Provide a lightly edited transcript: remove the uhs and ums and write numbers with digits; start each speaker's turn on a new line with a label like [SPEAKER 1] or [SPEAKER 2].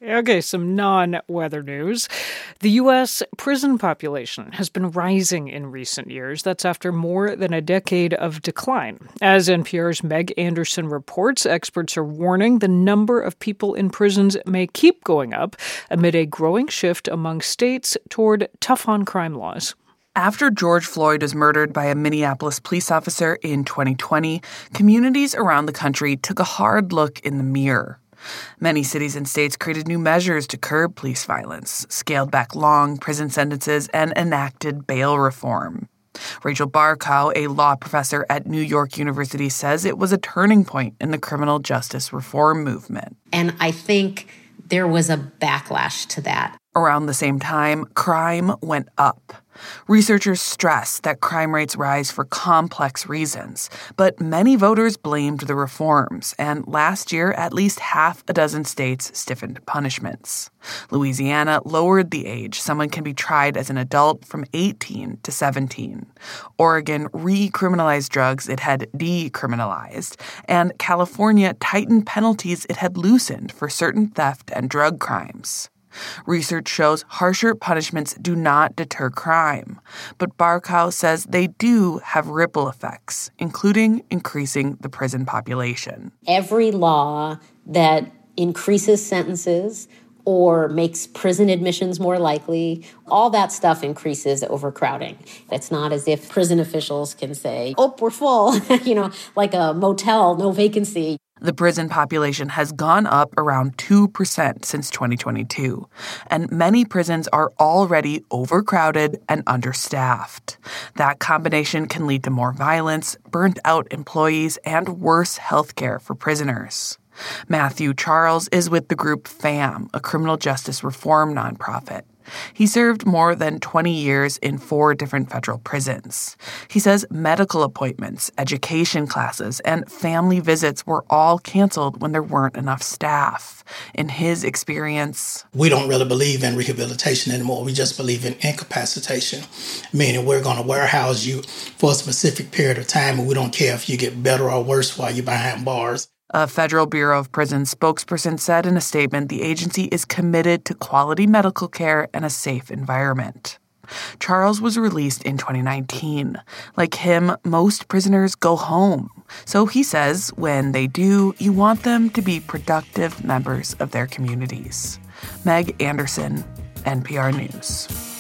[SPEAKER 1] Okay, some non-weather news. The U.S. prison population has been rising in recent years. That's after more than a decade of decline. As NPR's Meg Anderson reports, experts are warning the number of people in prisons may keep going up amid a growing shift among states toward tough-on-crime laws.
[SPEAKER 2] After George Floyd was murdered by a Minneapolis police officer in 2020, communities around the country took a hard look in the mirror. Many cities and states created new measures to curb police violence, scaled back long prison sentences, and enacted bail reform. Rachel Barkow, a law professor at New York University, says it was a turning point in the criminal justice reform movement.
[SPEAKER 3] And I think there was a backlash to that.
[SPEAKER 2] Around the same time, crime went up. Researchers stress that crime rates rise for complex reasons, but many voters blamed the reforms, and last year, at least half a dozen states stiffened punishments. Louisiana lowered the age someone can be tried as an adult from 18 to 17. Oregon recriminalized drugs it had decriminalized, and California tightened penalties it had loosened for certain theft and drug crimes. Research shows harsher punishments do not deter crime, but Barkow says they do have ripple effects, including increasing the prison population.
[SPEAKER 3] Every law that increases sentences or makes prison admissions more likely, all that stuff increases overcrowding. It's not as if prison officials can say, oh, we're full, like a motel, no vacancy.
[SPEAKER 2] The prison population has gone up around 2% since 2022, and many prisons are already overcrowded and understaffed. That combination can lead to more violence, burnt-out employees, and worse health care for prisoners. Matthew Charles is with the group FAM, a criminal justice reform nonprofit. He served more than 20 years in 4 different federal prisons. He says medical appointments, education classes, and family visits were all canceled when there weren't enough staff. In his experience,
[SPEAKER 4] we don't really believe in rehabilitation anymore. We just believe in incapacitation, meaning we're going to warehouse you for a specific period of time, and we don't care if you get better or worse while you're behind bars.
[SPEAKER 2] A Federal Bureau of Prisons spokesperson said in a statement the agency is committed to quality medical care and a safe environment. Charles was released in 2019. Like him, most prisoners go home. So he says when they do, you want them to be productive members of their communities. Meg Anderson, NPR News.